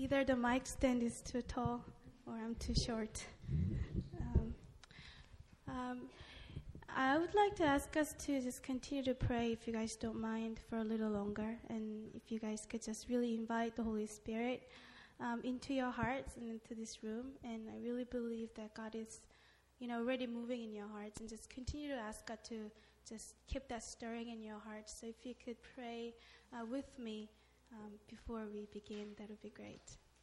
Either the mic stand is too tall or I'm too short. I would like to ask us to just continue to pray, if you guys don't mind, for a little longer. And if you guys could just really invite the Holy Spirit into your hearts and into this room. And I really believe that God is, already moving in your hearts. And just continue to ask God to just keep that stirring in your hearts. So if you could pray with me before we begin, that would be great.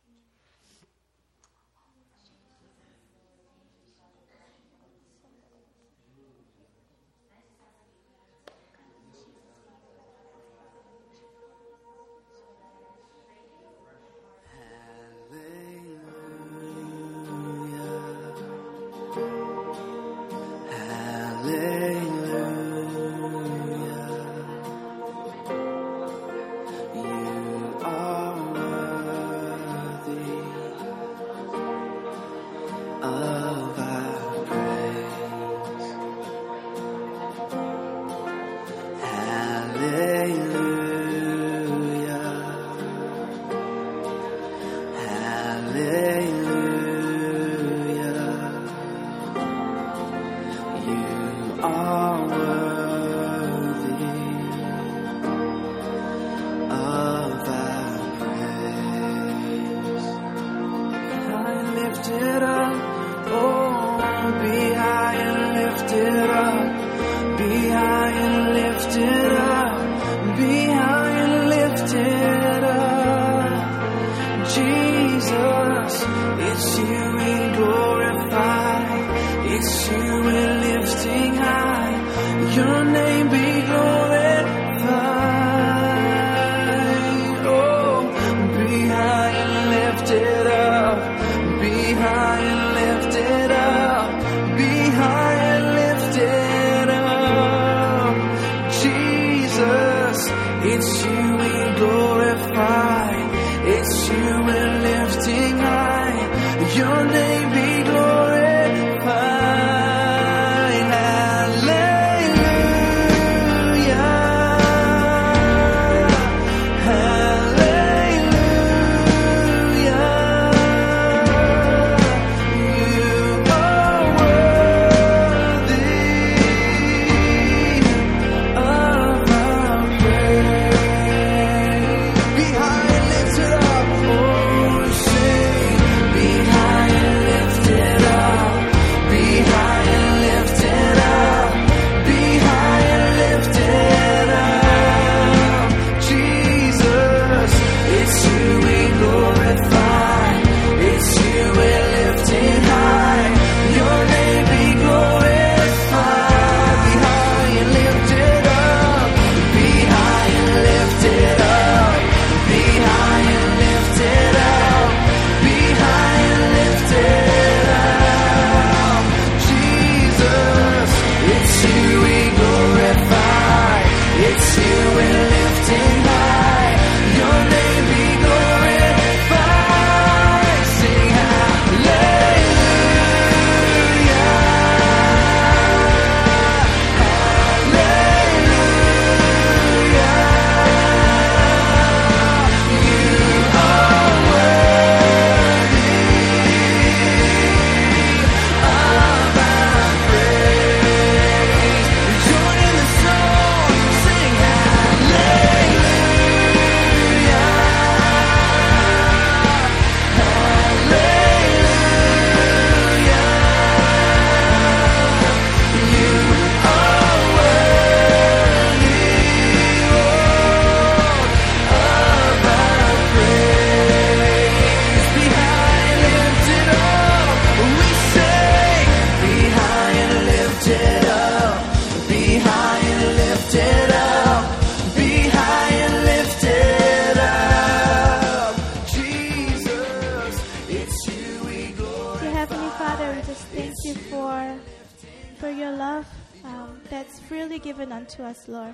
To us, Lord.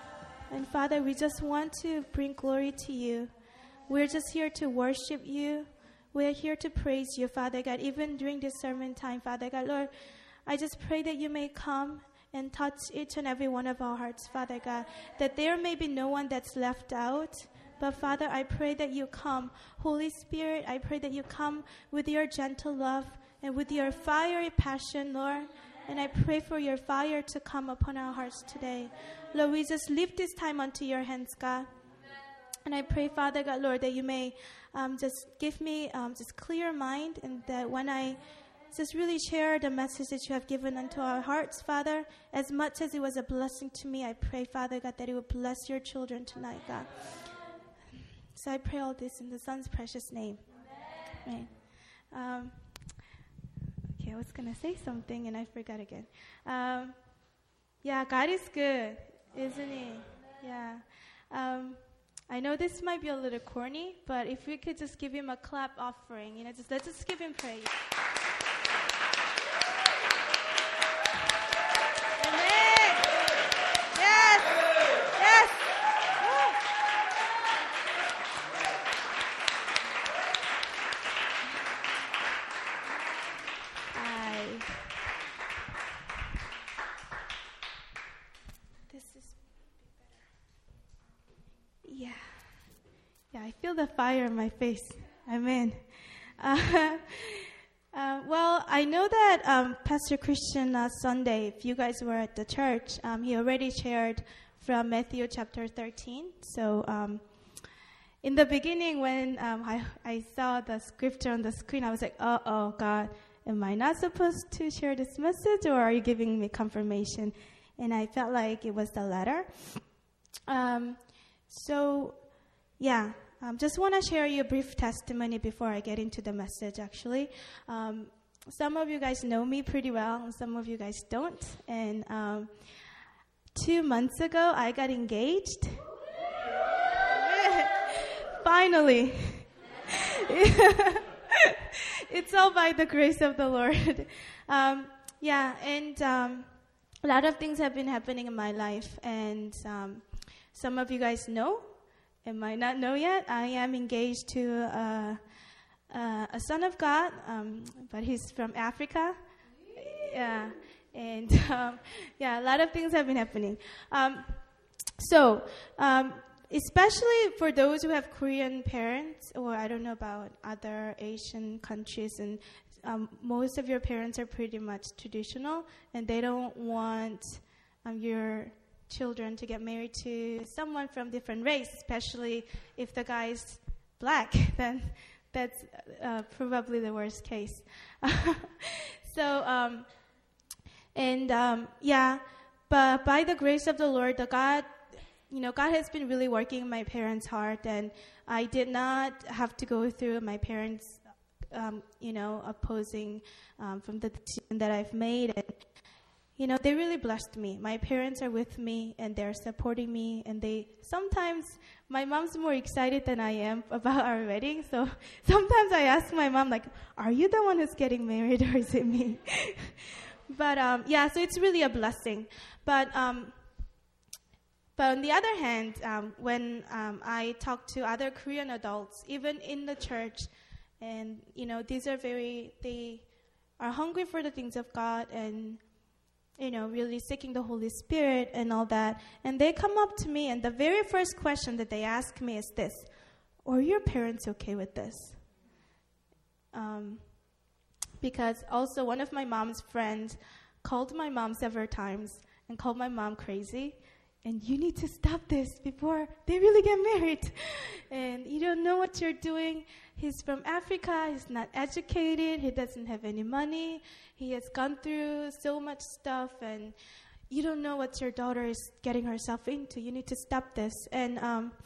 And Father, we just want to bring glory to you. We're just here to worship you. We're here to praise you, Father God, even during this sermon time, Father God. Lord, I just pray that you may come and touch each and every one of our hearts, Father God, that there may be no one that's left out, But Father, I pray that you come. Holy Spirit, I pray that you come with your gentle love and with your fiery passion, Lord. And I pray for your fire to come upon our hearts today. Lord, we just lift this time unto your hands, God. And I pray, Father God, Lord, that you may just give me just clear mind, and that when I just really share the message that you have given unto our hearts, Father, as much as it was a blessing to me, I pray, Father God, that it will bless your children tonight, God. So I pray all this in the Son's precious name. Amen. Okay, I was going to say something and I forgot again. Yeah, God is good, isn't he? Yeah. I know this might be a little corny, but if we could just give him a clap offering, let's just give him praise. Amen. Yes. Yes. Woo. This is better. Yeah. Yeah, I feel the fire in my face. Amen. Well, I know that Pastor Christian last Sunday, if you guys were at the church, he already shared from Matthew chapter 13. So in the beginning, when I saw the scripture on the screen, I was like, uh-oh, God, am I not supposed to share this message, or are you giving me confirmation? And I felt like it was the latter. Yeah. Just want to share you a brief testimony before I get into the message, actually. Some of you guys know me pretty well, and some of you guys don't. And 2 months ago, I got engaged. Finally. It's all by the grace of the Lord. A lot of things have been happening in my life, and some of you guys know. And might not know yet, I am engaged to a son of God, but he's from Africa. Yeah, and a lot of things have been happening. Especially for those who have Korean parents, or I don't know about other Asian countries, and most of your parents are pretty much traditional, and they don't want your children to get married to someone from different race, especially if the guy is black. Then that's probably the worst case. But by the grace of the Lord, God has been really working in my parents' heart, and I did not have to go through my parents, opposing from the decision that I've made. And they really blessed me. My parents are with me, and they're supporting me. And sometimes my mom's more excited than I am about our wedding. So sometimes I ask my mom, like, are you the one who's getting married, or is it me? But so it's really a blessing. But on the other hand, when I talk to other Korean adults, even in the church, and they are hungry for the things of God, and really seeking the Holy Spirit and all that. And they come up to me, and the very first question that they ask me is this: are your parents okay with this? Because also one of my mom's friends called my mom several times and called my mom crazy. And you need to stop this before they really get married. And you don't know what you're doing. He's from Africa. He's not educated. He doesn't have any money. He has gone through so much stuff. And you don't know what your daughter is getting herself into. You need to stop this. And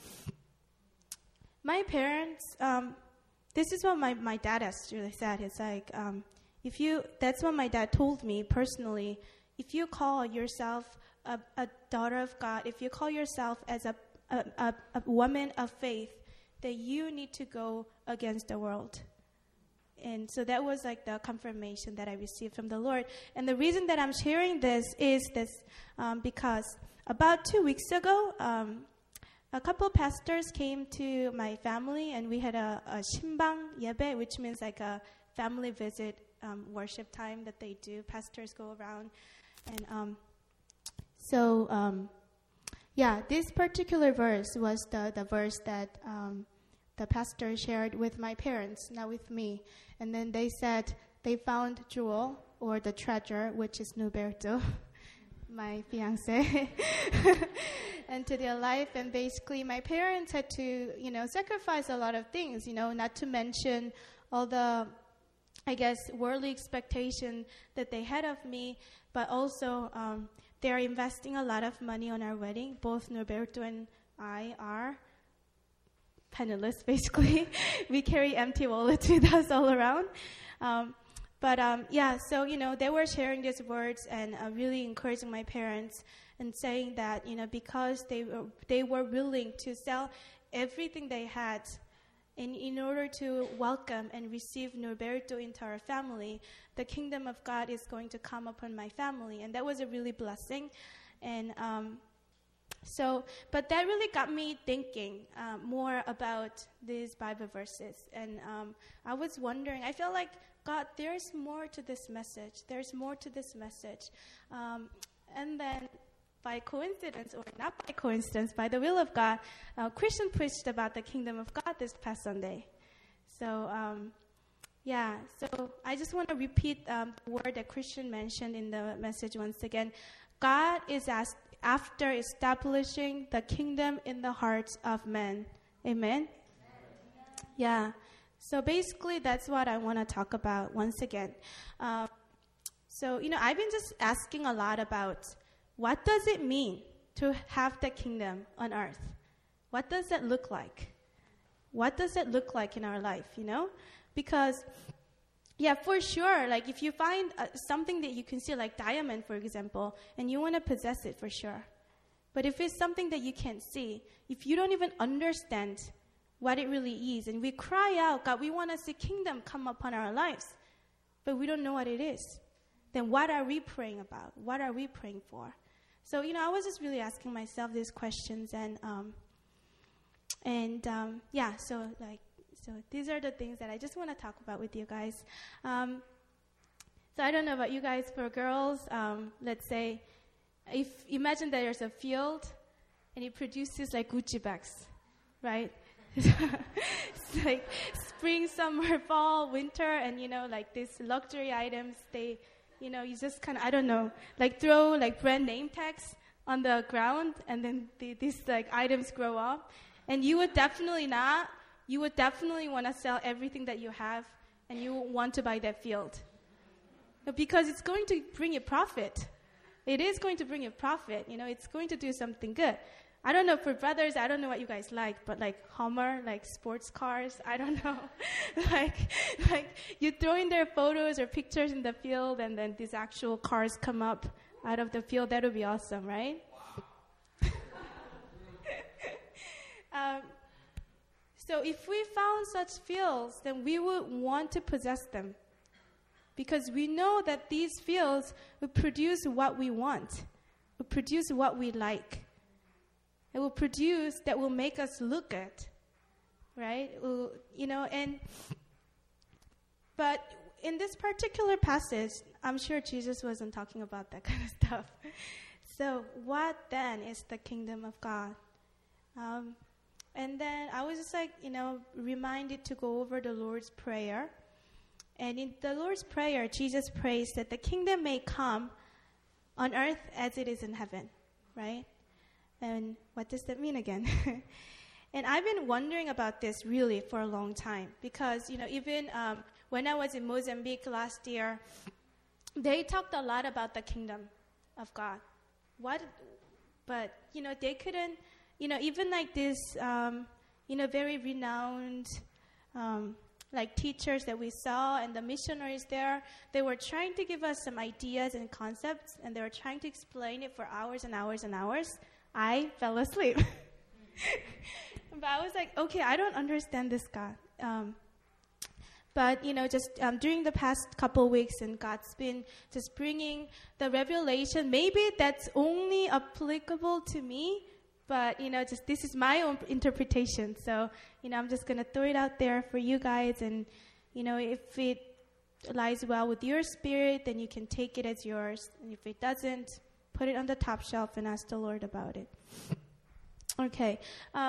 my parents, this is what my dad actually said. It's like, that's what my dad told me personally. If you call yourself a daughter of God, if you call yourself as a woman of faith, that you need to go against the world. And so that was like the confirmation that I received from the Lord. And the reason that I'm sharing this is because about 2 weeks ago, a couple of pastors came to my family, and we had a 신방 예배, which means like a family visit worship time that they do. Pastors go around. And this particular verse was the verse that the pastor shared with my parents, not with me. And then they said they found jewel, or the treasure, which is Norberto, my fiancé, into their life. And basically my parents had to, sacrifice a lot of things, not to mention all the, I guess, worldly expectation that they had of me, but also they are investing a lot of money on our wedding. Both Norberto and I are penniless, basically. We carry empty wallets with us all around. So, they were sharing these words and really encouraging my parents and saying that, because they were willing to sell everything they had in order to welcome and receive Norberto into our family, the kingdom of God is going to come upon my family. And that was a really blessing. And but that really got me thinking more about these Bible verses. And I was wondering, I feel like, God, there's more to this message. There's more to this message. And then by coincidence, or not by coincidence, by the will of God, Christian preached about the kingdom of God this past Sunday. So, so I just want to repeat the word that Christian mentioned in the message once again. God is after establishing the kingdom in the hearts of men. Amen? Yeah. So basically, that's what I want to talk about once again. I've been just asking a lot about what does it mean to have the kingdom on earth? What does it look like? What does it look like in our life, Because, for sure, like if you find something that you can see, like diamond, for example, and you want to possess it for sure. But if it's something that you can't see, if you don't even understand what it really is, and we cry out, God, we want to see kingdom come upon our lives, but we don't know what it is, then what are we praying about? What are we praying for? So, I was just really asking myself these questions, so these are the things that I just want to talk about with you guys. So I don't know about you guys, for girls, let's say, imagine that there's a field, and it produces like Gucci bags, right? It's like spring, summer, fall, winter, and like these luxury items, they, you just kind of, I don't know, like throw like brand name tags on the ground, and then these like items grow up, and you would definitely want to sell everything that you have, and you want to buy that field, because it's going to bring you profit. It is going to bring you profit. It's going to do something good. I don't know, for brothers, I don't know what you guys like, but like Hummer, like sports cars, I don't know. like you throw in their photos or pictures in the field, and then these actual cars come up out of the field. That would be awesome, right? So if we found such fields, then we would want to possess them, because we know that these fields will produce what we want, will produce what we like. It will produce that will make us look good, right? But in this particular passage, I'm sure Jesus wasn't talking about that kind of stuff. So what then is the kingdom of God? And then I was just reminded to go over the Lord's Prayer. And in the Lord's Prayer, Jesus prays that the kingdom may come on earth as it is in heaven, right? And what does that mean again? And I've been wondering about this really for a long time, because, even when I was in Mozambique last year, they talked a lot about the kingdom of God. But they couldn't, even like this, very renowned, like teachers that we saw and the missionaries there, they were trying to give us some ideas and concepts, and they were trying to explain it for hours and hours and hours. I fell asleep. But I was like, okay, I don't understand this, God. But, during the past couple of weeks, and God's been just bringing the revelation. Maybe that's only applicable to me, but, this is my own interpretation. So, I'm just going to throw it out there for you guys. And, if it lies well with your spirit, then you can take it as yours. And if it doesn't, put it on the top shelf and ask the Lord about it. Okay.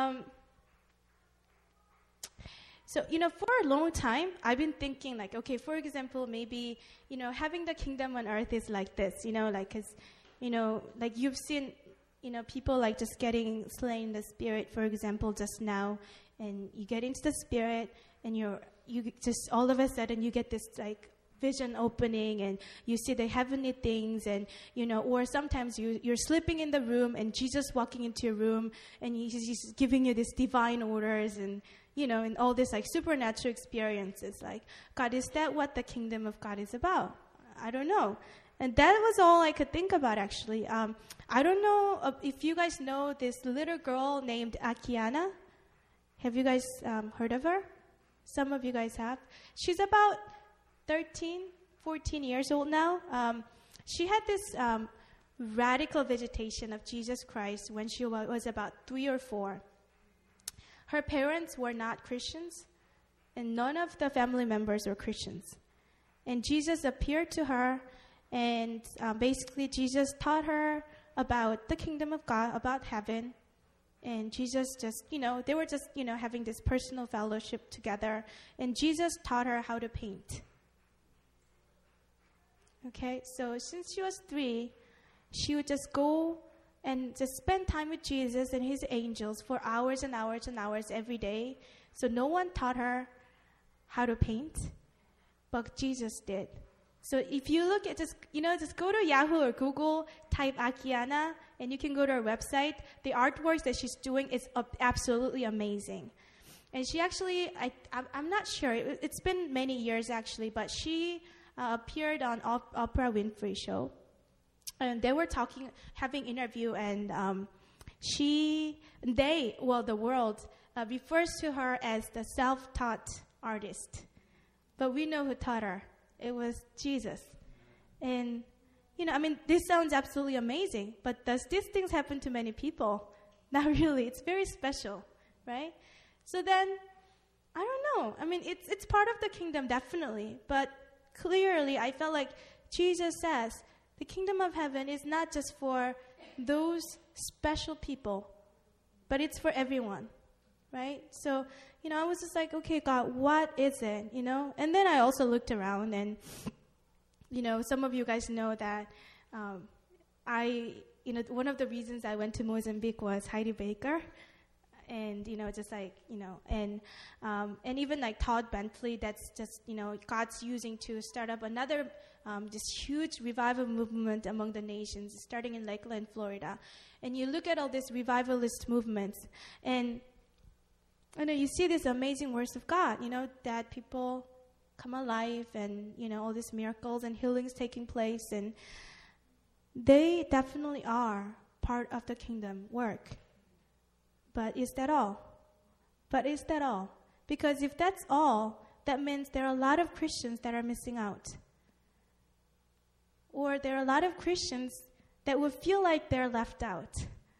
So, for a long time, I've been thinking like, okay, for example, maybe, having the kingdom on earth is like this, because, like you've seen, people like just getting slain in the spirit, for example, just now, and you get into the spirit and you just all of a sudden you get this like vision opening and you see the heavenly things and, or sometimes you're sleeping in the room and Jesus walking into your room and he's giving you these divine orders and, and all this like supernatural experiences. Like, God, is that what the kingdom of God is about? I don't know. And that was all I could think about, actually. I don't know if you guys know this little girl named Akiana. Have you guys heard of her? Some of you guys have. She's about 13, 14 years old now. She had this radical visitation of Jesus Christ when she was about 3 or 4. Her parents were not Christians, and none of the family members were Christians. And Jesus appeared to her, and basically Jesus taught her about the kingdom of God, about heaven. And Jesus just, they were just, having this personal fellowship together. And Jesus taught her how to paint. Okay, so since she was 3, she would just go and just spend time with Jesus and his angels for hours and hours and hours every day. So no one taught her how to paint, but Jesus did. So if you look at just go to Yahoo or Google, type Akiana, and you can go to her website. The artworks that she's doing is absolutely amazing. And she actually, I'm not sure, it's been many years actually, but she appeared on Oprah Winfrey show. And they were having interview, and the world refers to her as the self-taught artist. But we know who taught her. It was Jesus. And, this sounds absolutely amazing, but does these things happen to many people? Not really. It's very special, right? So then, I don't know. It's part of the kingdom, definitely. But clearly, I felt like Jesus says, the kingdom of heaven is not just for those special people, but it's for everyone, right? So, I was just like, okay, God, what is it, And then I also looked around and, some of you guys know that one of the reasons I went to Mozambique was Heidi Baker. And, just like, and even like Todd Bentley, that's just, God's using to start up another this huge revival movement among the nations, starting in Lakeland, Florida. And you look at all these revivalist movements, and you see these amazing words of God, that people come alive and, all these miracles and healings taking place. And they definitely are part of the kingdom work. But is that all? Because if that's all, that means there are a lot of Christians that are missing out. Or there are a lot of Christians that will feel like they're left out.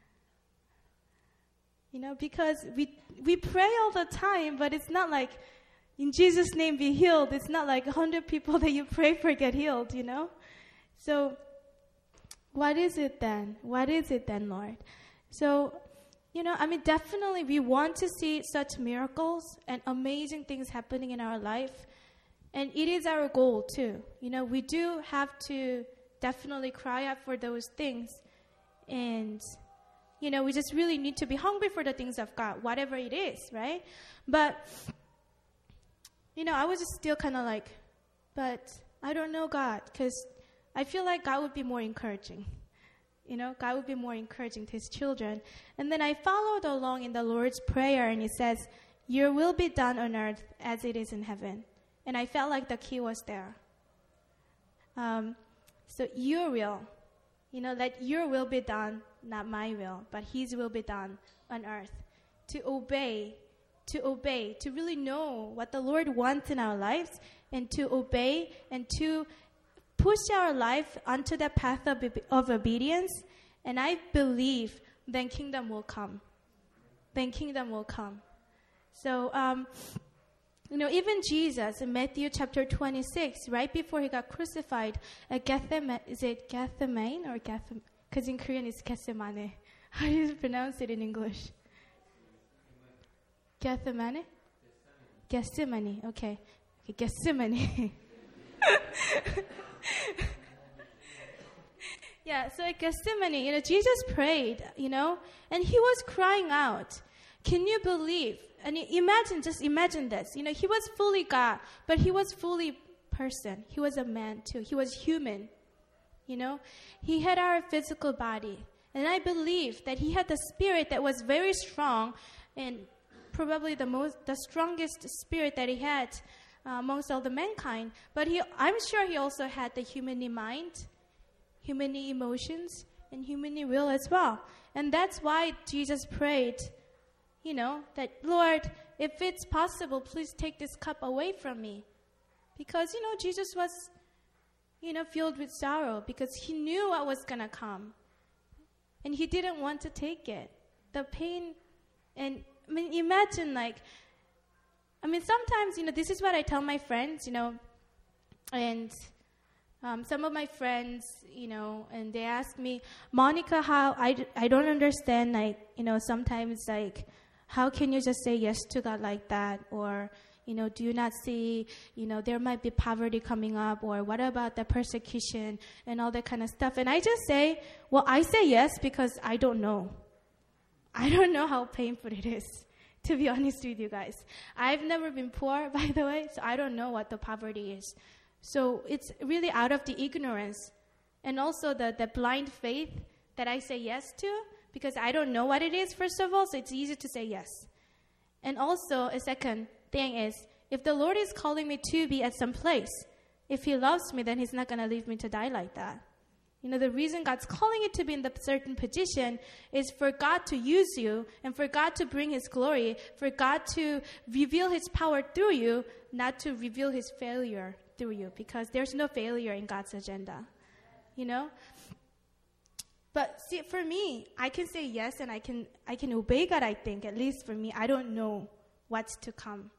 Because we pray all the time, but it's not like, in Jesus' name be healed. It's not like 100 people that you pray for get healed, So, what is it then? Lord? So, definitely we want to see such miracles and amazing things happening in our life. And it is our goal too. We do have to definitely cry out for those things. And, we just really need to be hungry for the things of God, whatever it is, right? But, I was just still kind of like, but I don't know God, because I feel like God would be more encouraging. God would be more encouraging to his children. And then I followed along in the Lord's Prayer, and it says, your will be done on earth as it is in heaven. And I felt like the key was there. So your will, let your will be done, not my will, but his will be done on earth. To obey, to really know what the Lord wants in our lives, and to obey and to push our life onto the path of obedience. And I believe then kingdom will come. So, even Jesus in Matthew chapter 26, right before he got crucified at Gethsemane, is it Gethsemane or Gethsemane? Because in Korean it's Gethsemane. How do you pronounce it in English? Gethsemane? Gethsemane. Okay, Gethsemane. Yeah, so at Gethsemane, Jesus prayed, and he was crying out. Can you believe? And just imagine this. He was fully God, but he was fully person. He was a man too. He was human. He had our physical body. And I believe that he had the spirit that was very strong, and probably the strongest spirit that he had amongst all the mankind. But I'm sure he also had the human mind, human emotions, and human will as well. And that's why Jesus prayed, that, Lord, if it's possible, please take this cup away from me. Because, Jesus was, filled with sorrow because he knew what was going to come. And he didn't want to take it. The pain, and imagine sometimes, this is what I tell my friends, and some of my friends, and they ask me, Monica, how, I don't understand, sometimes, how can you just say yes to God like that? Or, do you not see, there might be poverty coming up, or what about the persecution and all that kind of stuff? And I just say, well, I say yes because I don't know. I don't know how painful it is, to be honest with you guys. I've never been poor, by the way, so I don't know what the poverty is. So it's really out of the ignorance and also the blind faith that I say yes to, because I don't know what it is, first of all, so it's easy to say yes. And also, a second thing is, if the Lord is calling me to be at some place, if he loves me, then he's not going to leave me to die like that. The reason God's calling you to be in the certain position is for God to use you and for God to bring his glory, for God to reveal his power through you, not to reveal his failure through you, because there's no failure in God's agenda, But see, for me, I can say yes and I can obey God, I think, at least for me. I don't know what's to come.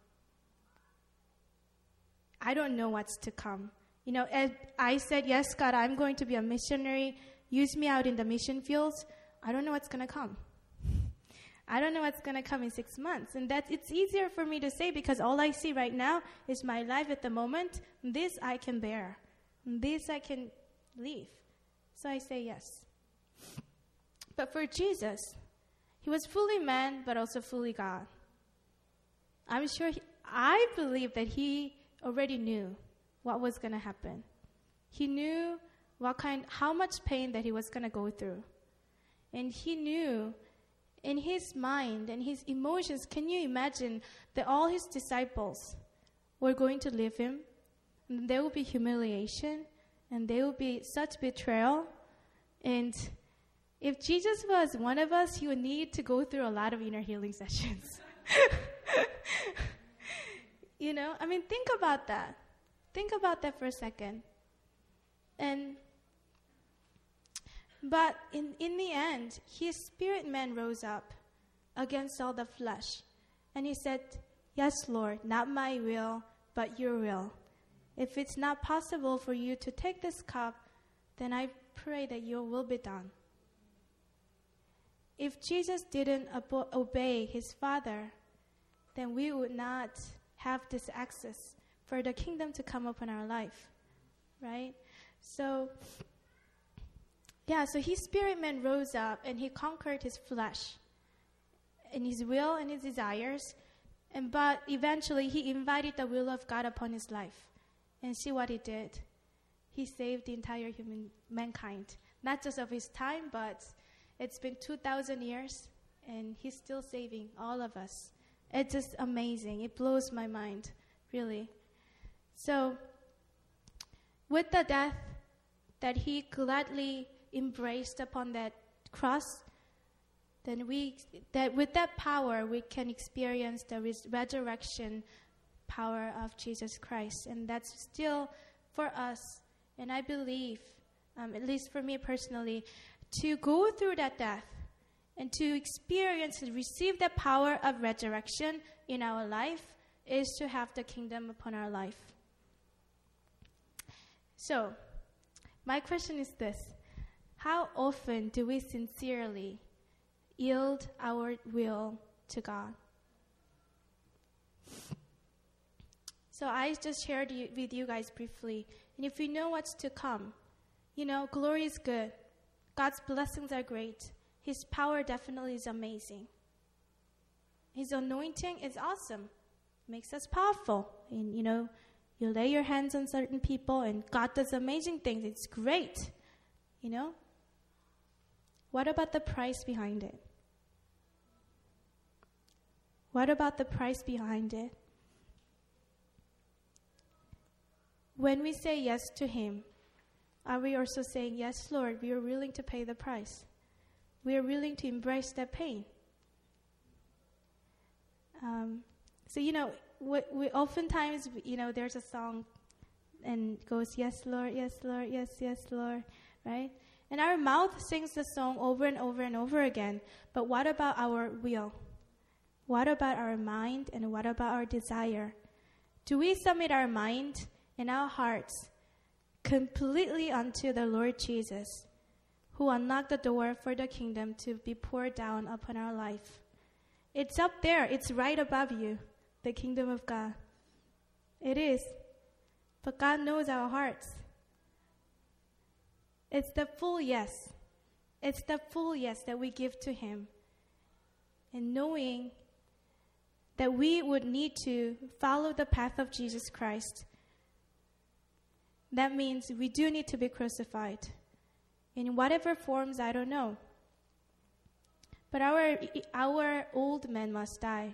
I don't know what's to come. As I said, yes, God, I'm going to be a missionary. Use me out in the mission fields. I don't know what's going to come. I don't know what's going to come in 6 months. And it's easier for me to say because all I see right now is my life at the moment. This I can bear. This I can leave. So I say yes. But for Jesus, he was fully man, but also fully God. I'm sure, I believe that he already knew what was going to happen. He knew how much pain that he was going to go through. And he knew in his mind and his emotions, can you imagine that all his disciples were going to leave him? And there will be humiliation, and there will be such betrayal. And if Jesus was one of us, he would need to go through a lot of inner healing sessions. Think about that. Think about that for a second. But in the end, his spirit man rose up against all the flesh. And he said, yes, Lord, not my will, but your will. If it's not possible for you to take this cup, then I pray that your will be done. If Jesus didn't obey his Father, then we would not have this access for the kingdom to come upon our life, right? So his spirit man rose up and he conquered his flesh and his will and his desires. But eventually he invited the will of God upon his life. And see what he did. He saved the entire mankind. Not just of his time, but it's been 2,000 years and he's still saving all of us. It's just amazing. It blows my mind, really. So, with the death that he gladly embraced upon that cross, then with that power we can experience the resurrection power of Jesus Christ. And that's still for us, and I believe, at least for me personally, to go through that death and to experience and receive the power of resurrection in our life is to have the kingdom upon our life. So, my question is this: how often do we sincerely yield our will to God? So I just shared with you guys briefly. And if we know what's to come, glory is good. God's blessings are great. His power definitely is amazing. His anointing is awesome. Makes us powerful. And, you lay your hands on certain people and God does amazing things. It's great. What about the price behind it? What about the price behind it? When we say yes to Him, are we also saying, yes, Lord, we are willing to pay the price. We are willing to embrace that pain. We oftentimes, there's a song and it goes, yes, Lord, yes, Lord, yes, yes, Lord, right? And our mouth sings the song over and over and over again. But what about our will? What about our mind and what about our desire? Do we submit our mind and our hearts completely unto the Lord Jesus, who unlocked the door for the kingdom to be poured down upon our life? It's up there. It's right above you, the kingdom of God. It is. But God knows our hearts. It's the full yes. It's the full yes that we give to Him. And knowing that we would need to follow the path of Jesus Christ, that means we do need to be crucified. In whatever forms, I don't know. But our old man must die.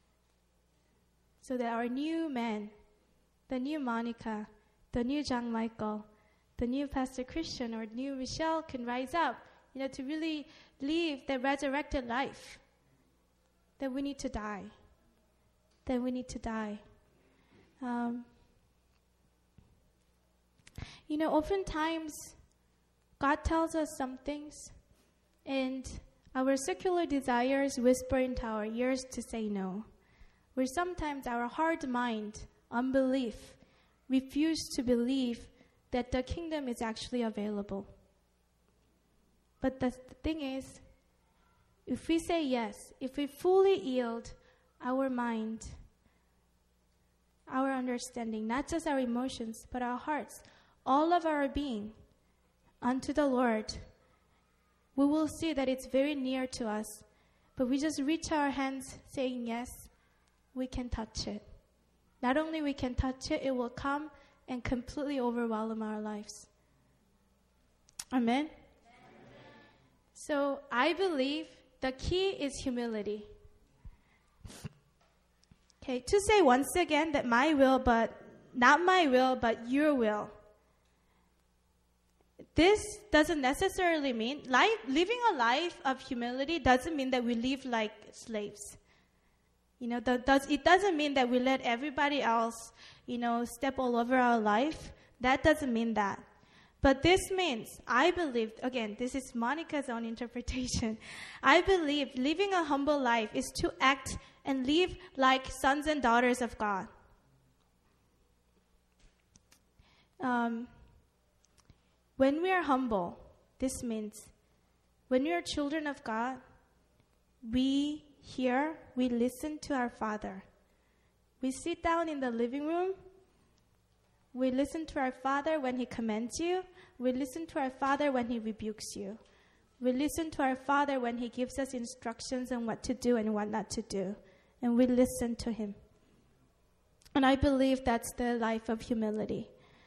So that our new man, the new Monica, the new John Michael, the new Pastor Christian or new Michelle can rise up, to really live the resurrected life. That we need to die. That we need to die. Oftentimes, God tells us some things, and our secular desires whisper into our ears to say no. Where sometimes our hard mind, unbelief, refuse to believe that the kingdom is actually available. But the thing is, if we say yes, if we fully yield our mind, our understanding, not just our emotions, but our hearts, all of our being, unto the Lord, we will see that it's very near to us. But we just reach our hands saying yes, we can touch it. Not only we can touch it, it will come and completely overwhelm our lives. Amen? Amen. So I believe the key is humility. Okay, to say once again that my will, but not my will, but your will. This doesn't necessarily mean, living a life of humility doesn't mean that we live like slaves. It doesn't mean that we let everybody else, step all over our life. That doesn't mean that. But this means, I believe, again, this is Monica's own interpretation. I believe living a humble life is to act and live like sons and daughters of God. When we are humble, this means when we are children of God, we listen to our Father. We sit down in the living room. We listen to our Father when He commands you. We listen to our Father when He rebukes you. We listen to our Father when He gives us instructions on what to do and what not to do. And we listen to Him. And I believe that's the life of humility.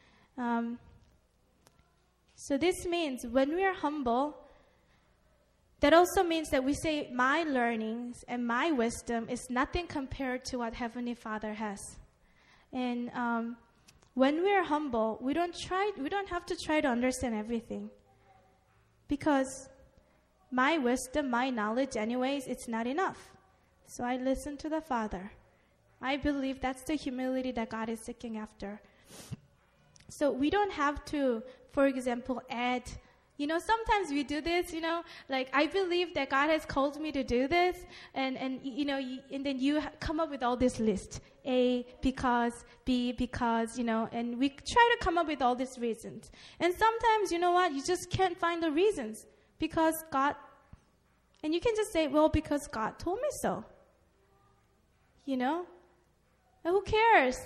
So this means when we are humble, that also means that we say my learnings and my wisdom is nothing compared to what Heavenly Father has. And when we are humble, we don't have to try to understand everything. Because my wisdom, my knowledge anyways, it's not enough. So I listen to the Father. I believe that's the humility that God is seeking after. So we don't have to, for example, add, sometimes we do this, like I believe that God has called me to do this, and then you come up with all this list. A, because, B, because, and we try to come up with all these reasons. And sometimes, you just can't find the reasons because God, and you can just say, well, because God told me so. And who cares?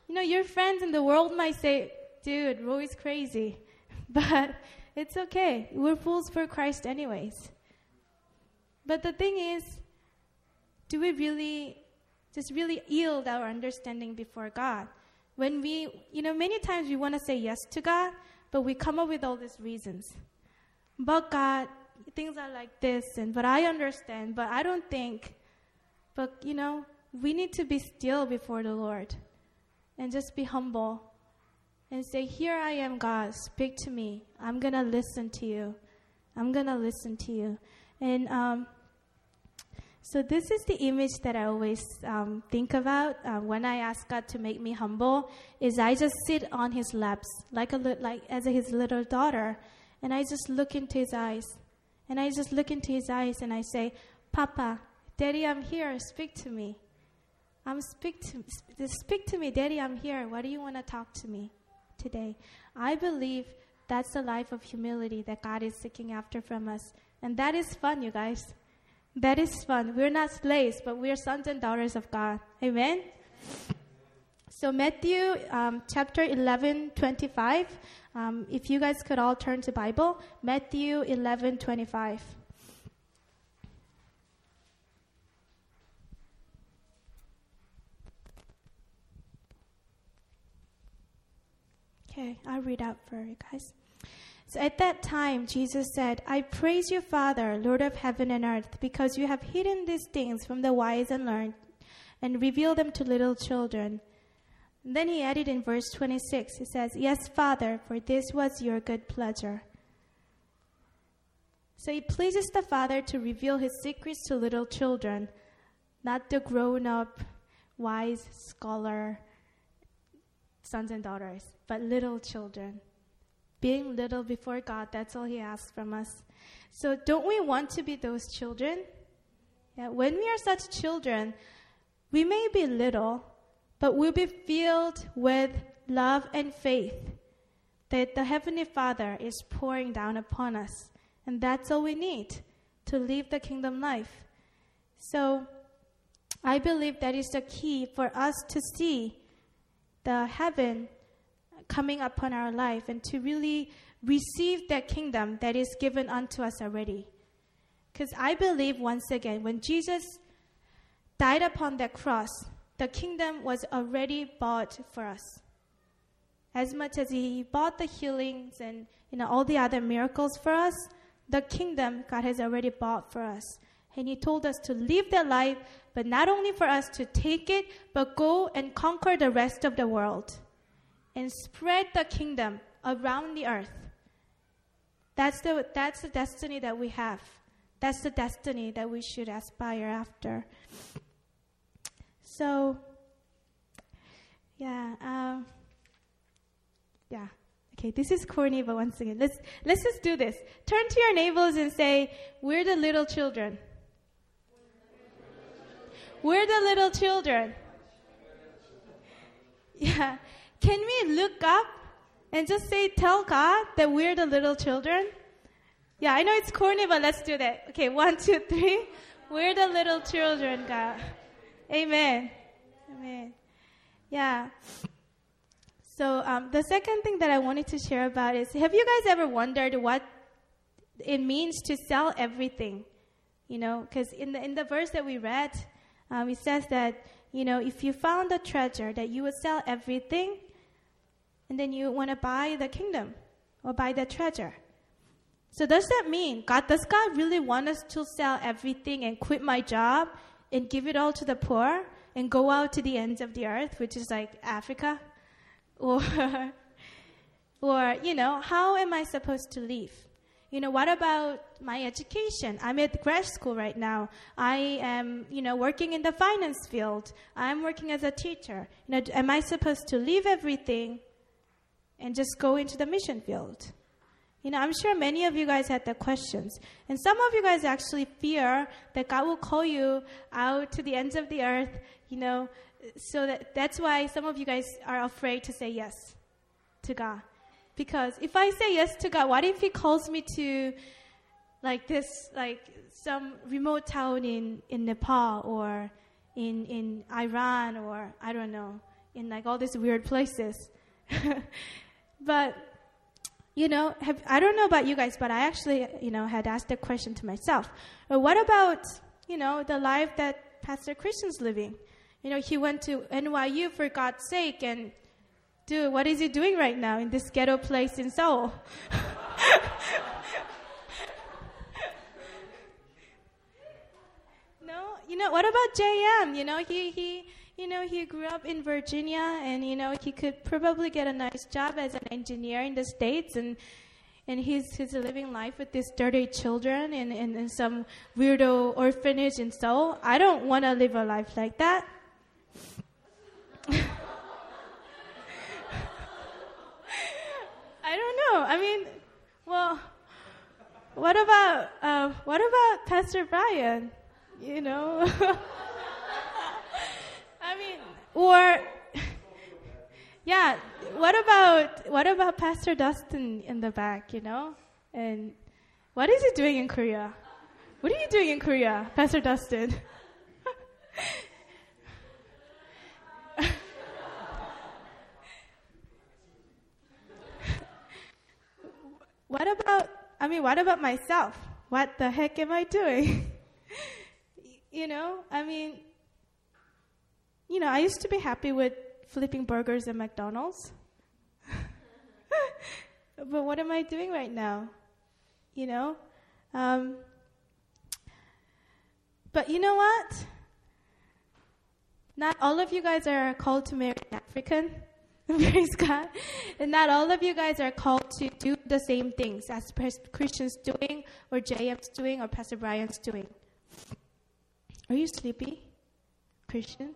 your friends in the world might say, dude, Roy's crazy. But it's okay. We're fools for Christ anyways. But the thing is, do we really yield our understanding before God? When we, many times we want to say yes to God, but we come up with all these reasons. But God, things are like this, but I understand, but I don't think. But, we need to be still before the Lord and just be humble and say, here I am, God, speak to me. I'm going to listen to you. I'm going to listen to you. And so this is the image that I always think about when I ask God to make me humble, is I just sit on his laps like as his little daughter, and I just look into his eyes. And I just look into his eyes and I say, Papa, Daddy, I'm here. Speak to me. Speak to me, Daddy, I'm here. What do you want to talk to me today? I believe that's the life of humility that God is seeking after from us. And that is fun, you guys. That is fun. We're not slaves, but we're sons and daughters of God. Amen? So Matthew chapter 11:25. If you guys could all turn to Bible. Matthew 11:25. Okay, I'll read out for you guys. So at that time, Jesus said, I praise you, Father, Lord of heaven and earth, because you have hidden these things from the wise and learned and revealed them to little children. And then he added in verse 26, he says, yes, Father, for this was your good pleasure. So it pleases the Father to reveal his secrets to little children, not the grown-up, wise, scholar sons and daughters, but little children. Being little before God, that's all he asks from us. So don't we want to be those children? Yeah, when we are such children, we may be little, but we'll be filled with love and faith that the Heavenly Father is pouring down upon us. And that's all we need to live the kingdom life. So I believe that is the key for us to see the heaven coming upon our life and to really receive that kingdom that is given unto us already. Because I believe, once again, when Jesus died upon that cross, the kingdom was already bought for us. As much as he bought the healings and all the other miracles for us, the kingdom God has already bought for us. And he told us to live that life, but not only for us to take it, but go and conquer the rest of the world and spread the kingdom around the earth. That's the destiny that we have. That's the destiny that we should aspire after. So, okay, this is corny, but once again, let's just do this. Turn to your neighbors and say, we're the little children. We're the little children. Yeah. Can we look up and just tell God that we're the little children? Yeah, I know it's corny, but let's do that. Okay, 1, 2, 3. We're the little children, God. Amen. Amen. Yeah. So the second thing that I wanted to share about is, have you guys ever wondered what it means to sell everything? Because in the verse that we read, it says that, if you found a treasure, that you would sell everything, and then you want to buy the kingdom or buy the treasure. So does that mean, does God really want us to sell everything and quit my job and give it all to the poor and go out to the ends of the earth, which is like Africa? Or how am I supposed to live? What about my education? I'm at grad school right now. I am, working in the finance field. I'm working as a teacher. Am I supposed to leave everything and just go into the mission field? I'm sure many of you guys had the questions. And some of you guys actually fear that God will call you out to the ends of the earth, so that's why some of you guys are afraid to say yes to God. Because if I say yes to God, what if he calls me to some remote town in Nepal or in Iran or, I don't know, in like all these weird places. But, I don't know about you guys, but I actually, had asked a question to myself. Well, what about, the life that Pastor Christian's living? He went to NYU for God's sake, and dude, what is he doing right now in this ghetto place in Seoul? No, what about JM? He grew up in Virginia, and he could probably get a nice job as an engineer in the States, and he's living life with these dirty children in some weirdo orphanage in Seoul. I don't want to live a life like that. I don't know. I mean, well, what about Pastor Brian? I mean, or yeah, what about Pastor Dustin in the back? And what is he doing in Korea? What are you doing in Korea, Pastor Dustin? What about myself? What the heck am I doing? I used to be happy with flipping burgers at McDonald's. But what am I doing right now? But you know what? Not all of you guys are called to marry an African. Praise God. And not all of you guys are called to do the same things as Christian's doing, or JM's doing, or Pastor Brian's doing. Are you sleepy, Christian?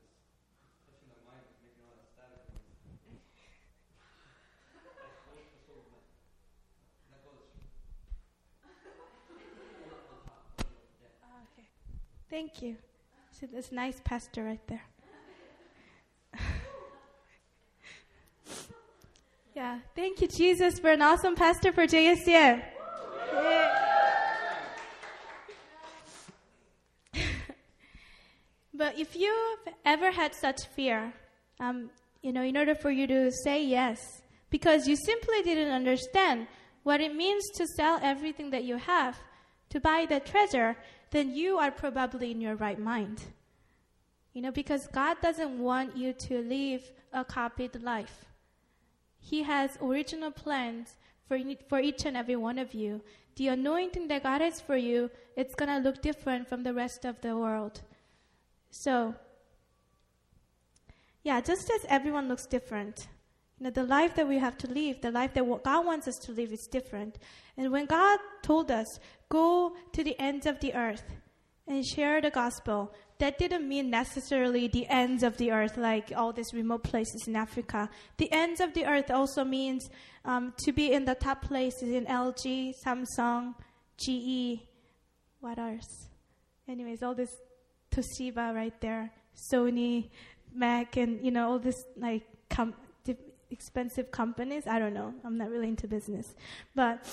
Okay. Thank you. See this nice pastor right there. Yeah, thank you, Jesus, for an awesome pastor for JSCM. Yeah. But if you've ever had such fear, in order for you to say yes, because you simply didn't understand what it means to sell everything that you have to buy the treasure, then you are probably in your right mind. Because God doesn't want you to live a copied life. He has original plans for each and every one of you. The anointing that God has for you, it's going to look different from the rest of the world. So, yeah, just as everyone looks different, the life that we have to live, the life that God wants us to live is different. And when God told us, go to the ends of the earth and share the gospel, that didn't mean necessarily the ends of the earth, like all these remote places in Africa. The ends of the earth also means to be in the top places in LG, Samsung, GE, what else? Anyways, all this Toshiba right there, Sony, Mac, and all this like expensive companies. I don't know. I'm not really into business, but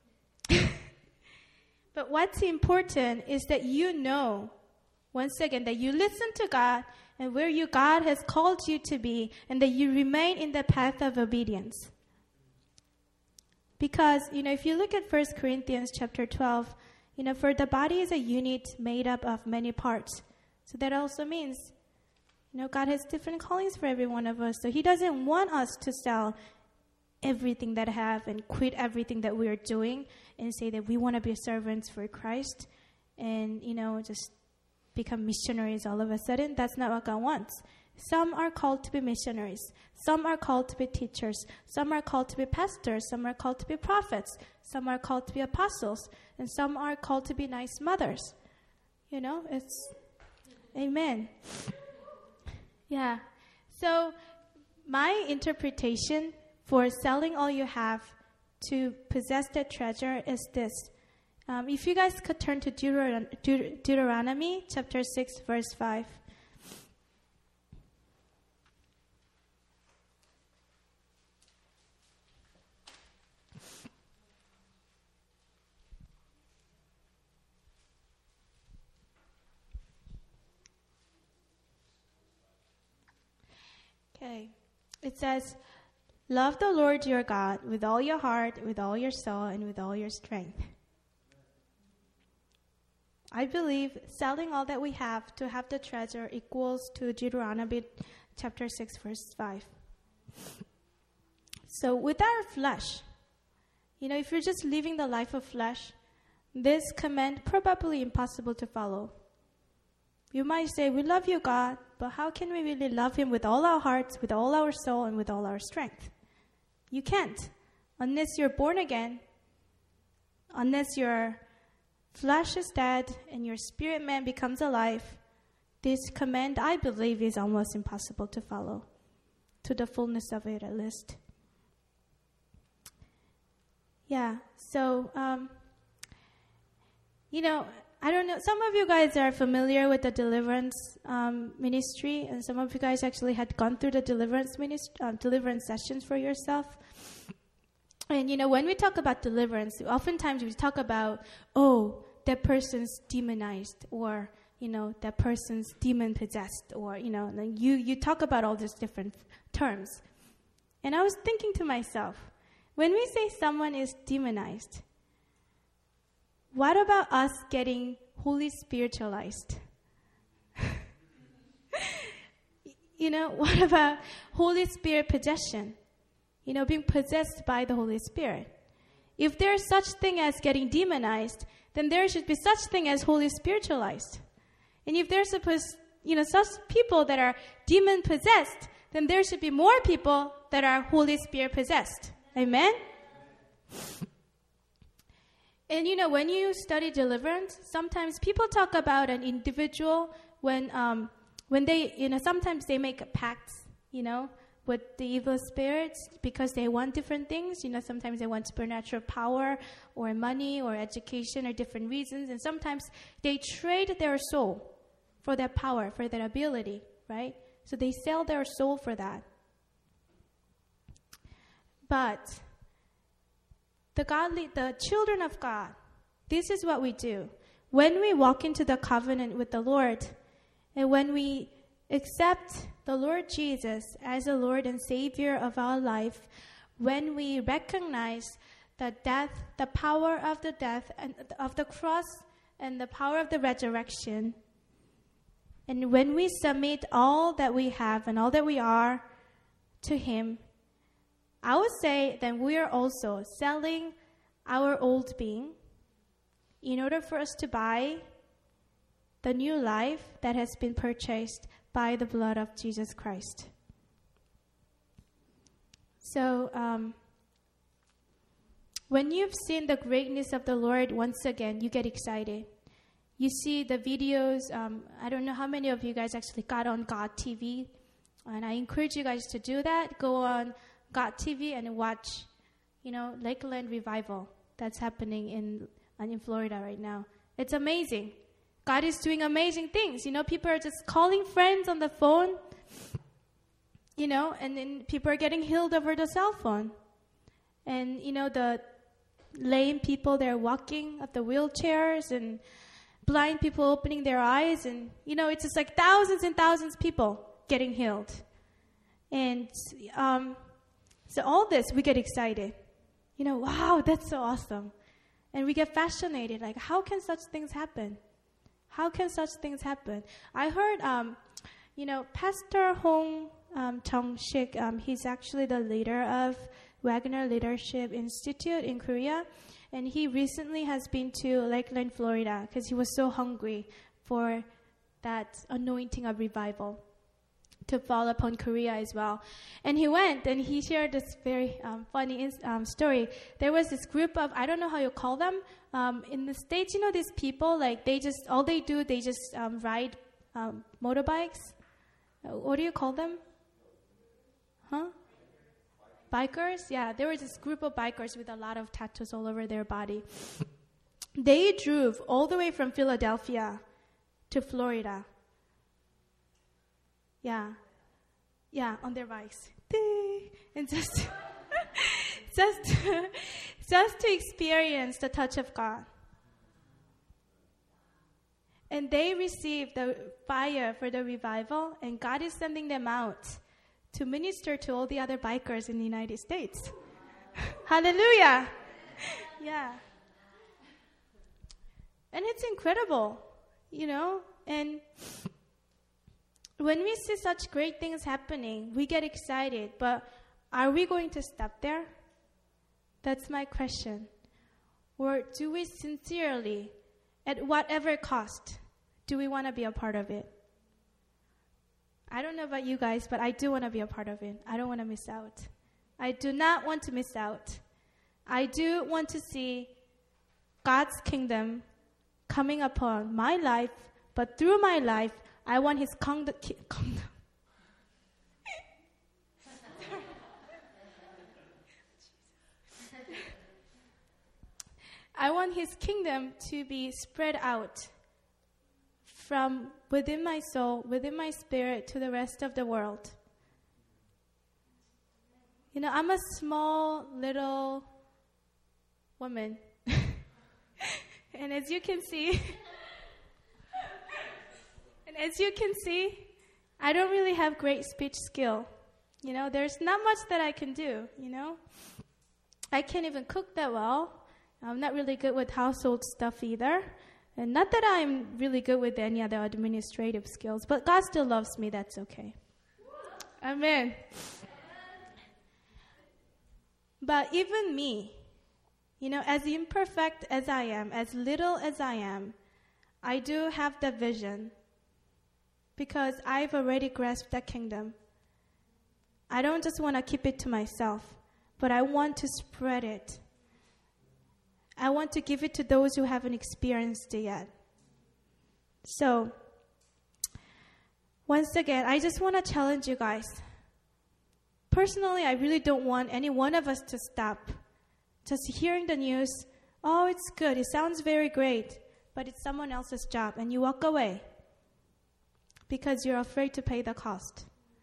but what's important is that once again, that you listen to God and where God has called you to be, and that you remain in the path of obedience. Because, if you look at 1 Corinthians chapter 12, for the body is a unit made up of many parts. So that also means, God has different callings for every one of us. So He doesn't want us to sell everything that I have and quit everything that we are doing and say that we want to be servants for Christ and, just become missionaries all of a sudden. That's not what God wants. Some are called to be missionaries. Some are called to be teachers. Some are called to be pastors. Some are called to be prophets. Some are called to be apostles. And some are called to be nice mothers. It's... Amen. Yeah. So my interpretation for selling all you have to possess the treasure is this. If you guys could turn to Deuteronomy chapter 6, verse 5. it says, love the Lord your God with all your heart, with all your soul, and with all your strength. I believe selling all that we have to have the treasure equals to Deuteronomy chapter 6, verse 5. So with our flesh, if you're just living the life of flesh, this command probably impossible to follow. You might say, we love you, God, but how can we really love him with all our hearts, with all our soul, and with all our strength? You can't. Unless you're born again, unless your flesh is dead and your spirit man becomes alive, this command, I believe, is almost impossible to follow, to the fullness of it at least. Yeah, so, I don't know, some of you guys are familiar with the deliverance ministry, and some of you guys actually had gone through the deliverance sessions for yourself. And, when we talk about deliverance, oftentimes we talk about, that person's demonized, or, that person's demon-possessed, or, you talk about all these different terms. And I was thinking to myself, when we say someone is demonized, what about us getting Holy Spiritualized? What about Holy Spirit possession? Being possessed by the Holy Spirit. If there's such thing as getting demonized, then there should be such thing as Holy Spiritualized. And if there's such people that are demon possessed, then there should be more people that are Holy Spirit possessed. Amen? And when you study deliverance, sometimes people talk about an individual when they, sometimes they make a pact, with the evil spirits because they want different things. Sometimes they want supernatural power or money or education or different reasons. And sometimes they trade their soul for their power, for their ability, right? So they sell their soul for that. But the children of God, this is what we do. When we walk into the covenant with the Lord, and when we accept the Lord Jesus as the Lord and Savior of our life, when we recognize the death, the power of the death and of the cross and the power of the resurrection, and when we submit all that we have and all that we are to Him, I would say that we are also selling our old being in order for us to buy the new life that has been purchased by the blood of Jesus Christ. So, when you've seen the greatness of the Lord once again, you get excited. You see the videos. I don't know how many of you guys actually got on God TV, and I encourage you guys to do that. Go on God TV and watch, Lakeland Revival that's happening in Florida right now. It's amazing. God is doing amazing things. People are just calling friends on the phone, and then people are getting healed over the cell phone. And, the lame people, they're walking up the wheelchairs, and blind people opening their eyes. And, it's just like thousands and thousands of people getting healed. And so all this, we get excited. Wow, that's so awesome. And we get fascinated, like, how can such things happen? How can such things happen? I heard, Pastor Hong Jung-sik, he's actually the leader of Wagner Leadership Institute in Korea. And he recently has been to Lakeland, Florida, because he was so hungry for that anointing of revival to fall upon Korea as well. And he went and he shared this very funny story. There was this group of, I don't know how you call them, in the States, these people, like they just ride motorbikes. What do you call them? Huh? Bikers? Yeah, there was this group of bikers with a lot of tattoos all over their body. They drove all the way from Philadelphia to Florida. Yeah, on their bikes. And just to experience the touch of God. And they received the fire for the revival, and God is sending them out to minister to all the other bikers in the United States. Hallelujah. Yeah. And it's incredible, and when we see such great things happening, we get excited, but are we going to stop there? That's my question. Or do we sincerely, at whatever cost, do we want to be a part of it? I don't know about you guys, but I do want to be a part of it. I don't want to miss out. I do not want to miss out. I do want to see God's kingdom coming upon my life, but through my life, I want His kingdom. I want His kingdom to be spread out from within my soul, within my spirit, to the rest of the world. I'm a small little woman. And as you can see, I don't really have great speech skill. There's not much that I can do, I can't even cook that well. I'm not really good with household stuff either. And not that I'm really good with any other administrative skills, but God still loves me, that's okay. Amen. But even me, as imperfect as I am, as little as I am, I do have the vision because I've already grasped that kingdom. I don't just want to keep it to myself, but I want to spread it. I want to give it to those who haven't experienced it yet. So, once again, I just want to challenge you guys. Personally, I really don't want any one of us to stop just hearing the news. Oh, it's good. It sounds very great. But it's someone else's job. And you walk away because you're afraid to pay the cost.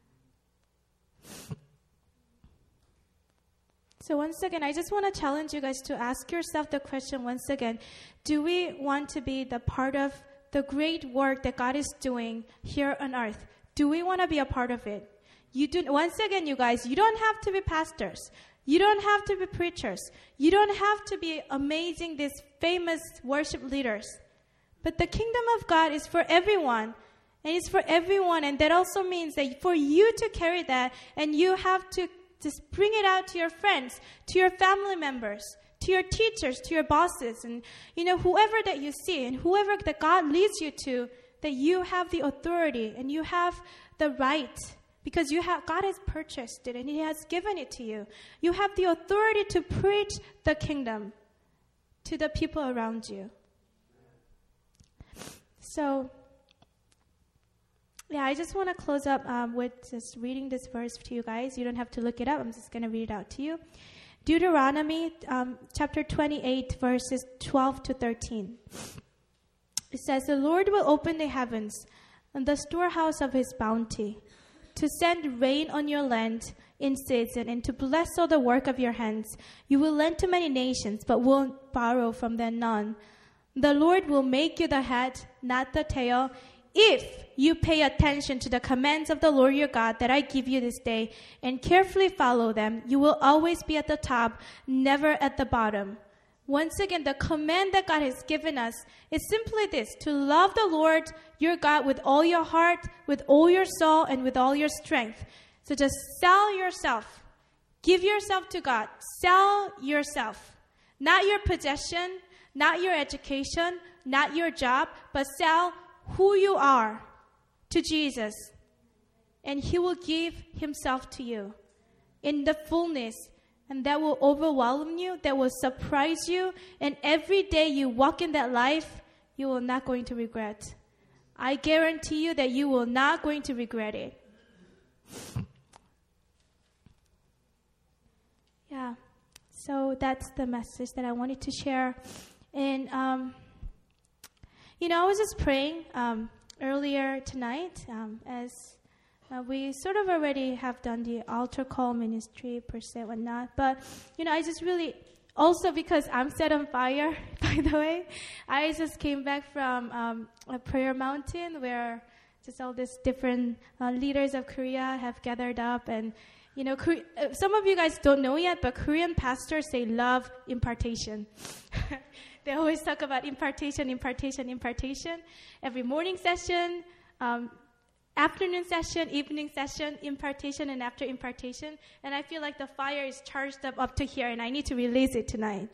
So once again, I just want to challenge you guys to ask yourself the question once again. Do we want to be the part of the great work that God is doing here on earth? Do we want to be a part of it? Once again, you guys, you don't have to be pastors. You don't have to be preachers. You don't have to be amazing, these famous worship leaders. But the kingdom of God is for everyone. And it's for everyone. And that also means that for you to carry that, and you have to just bring it out to your friends, to your family members, to your teachers, to your bosses, and whoever that you see, and whoever that God leads you to, that you have the authority and you have the right. Because God has purchased it and He has given it to you. You have the authority to preach the kingdom to the people around you. So, I just want to close up with just reading this verse to you guys. You don't have to look it up. I'm just going to read it out to you. Deuteronomy chapter 28, verses 12 to 13. It says, "The Lord will open the heavens and the storehouse of His bounty, to send rain on your land in season, and to bless all the work of your hands. You will lend to many nations, but won't borrow from them none. The Lord will make you the head, not the tail, if you pay attention to the commands of the Lord your God that I give you this day, and carefully follow them. You will always be at the top, never at the bottom." Once again, the command that God has given us is simply this: to love the Lord your God with all your heart, with all your soul, and with all your strength. So just sell yourself. Give yourself to God. Sell yourself. Not your possession, not your education, not your job, but sell who you are to Jesus. And He will give Himself to you in the fullness. And that will overwhelm you, that will surprise you. And every day you walk in that life, you will not going to regret. I guarantee you that you will not going to regret it. Yeah, so that's the message that I wanted to share. And, I was just praying earlier tonight as... we sort of already have done the altar call ministry per se, whatnot. But, I just really, also because I'm set on fire, by the way, I just came back from a prayer mountain where just all these different leaders of Korea have gathered up. And, some of you guys don't know yet, but Korean pastors, they love impartation. They always talk about impartation. Every morning session, afternoon session, evening session, impartation, and after impartation. And I feel like the fire is charged up to here, and I need to release it tonight.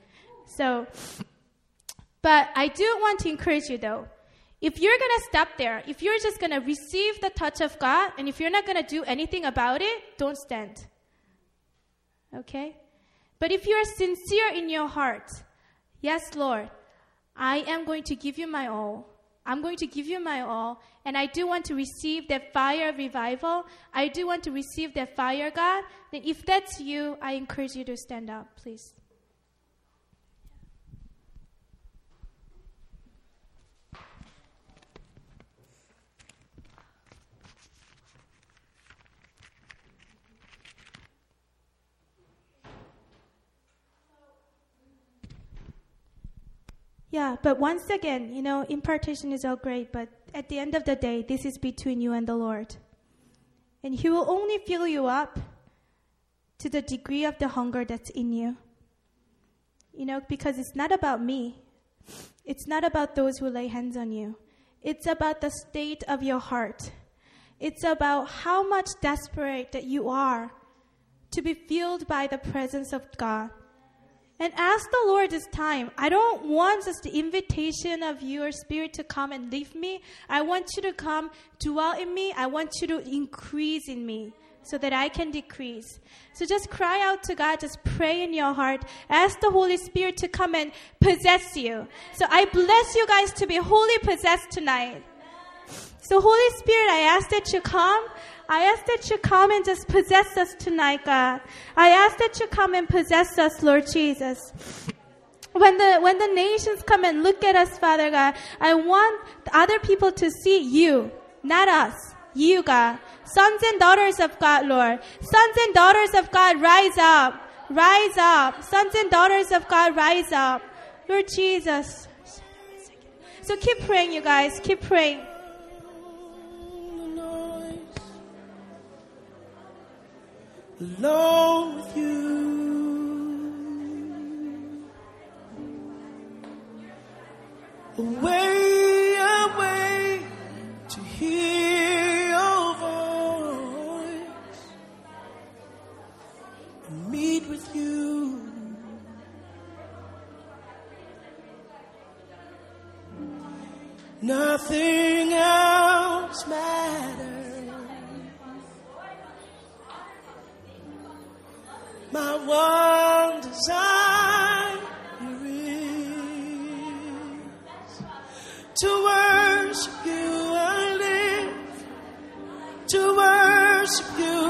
But I do want to encourage you, though. If you're going to stop there, if you're just going to receive the touch of God, and if you're not going to do anything about it, don't stand. Okay? But if you are sincere in your heart, yes, Lord, I am going to give you my all. I'm going to give you my all, and I do want to receive that fire of revival. I do want to receive that fire, God. Then if that's you, I encourage you to stand up, please. Yeah, but once again, impartation is all great, but at the end of the day, this is between you and the Lord. And He will only fill you up to the degree of the hunger that's in you. Because it's not about me. It's not about those who lay hands on you. It's about the state of your heart. It's about how much desperate that you are to be filled by the presence of God. And ask the Lord this time. I don't want just the invitation of your spirit to come and leave me. I want you to come, dwell in me. I want you to increase in me so that I can decrease. So just cry out to God. Just pray in your heart. Ask the Holy Spirit to come and possess you. So I bless you guys to be wholly possessed tonight. So Holy Spirit, I ask that you come. I ask that you come and just possess us tonight, God. I ask that you come and possess us, Lord Jesus. When the nations come and look at us, Father God, I want other people to see you, not us. You, God. Sons and daughters of God, Lord. Sons and daughters of God, rise up. Rise up. Sons and daughters of God, rise up. Lord Jesus. So keep praying, you guys. Keep praying. Alone with you, away to hear your voice and meet with you. Nothing else matters. My one desire is to worship you. I live to worship you.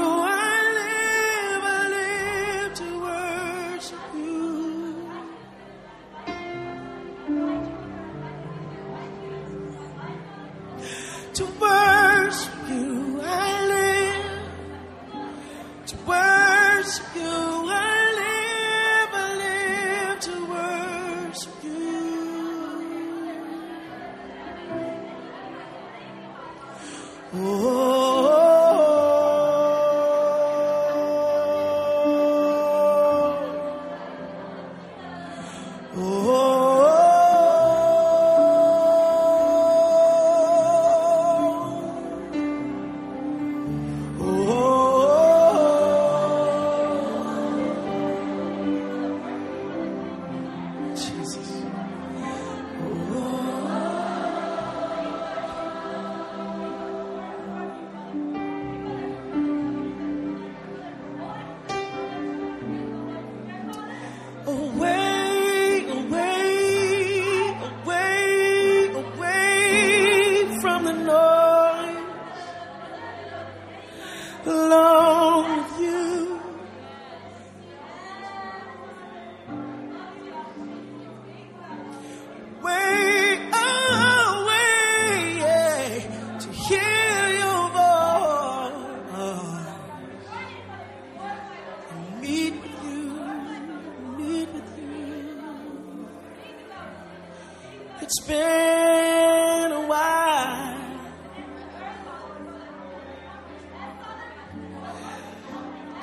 I live to worship you. To worship you, I live to worship you.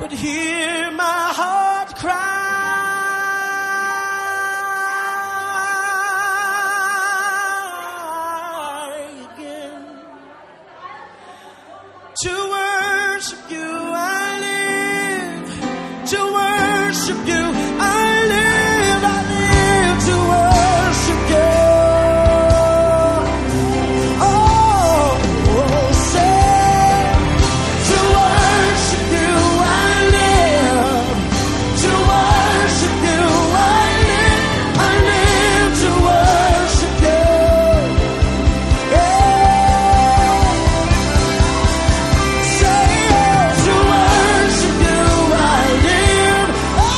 would hear my heart cry again. To worship you I live, to worship you I live to worship you. Oh, say, to worship you I live, to worship you I live to worship you. Yeah. Say, to worship you I live.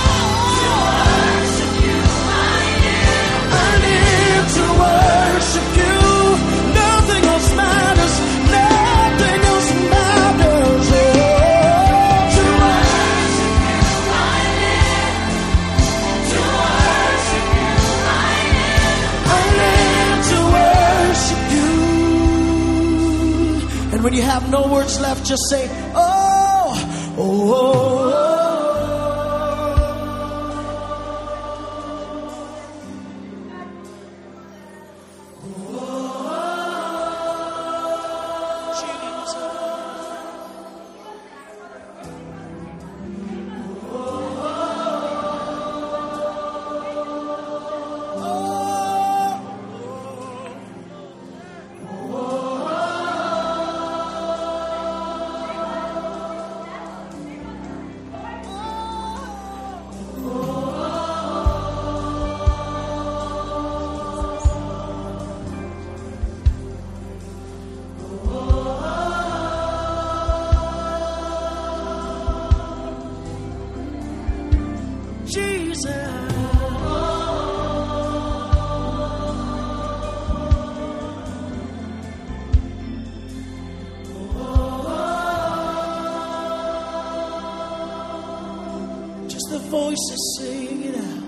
I live to worship you. Nothing else matters. Nothing else matters. Oh, to worship you I live. To worship you I live to worship you. And when you have no words left, just say, oh, oh, oh. Jesus. Just the voices sing it out.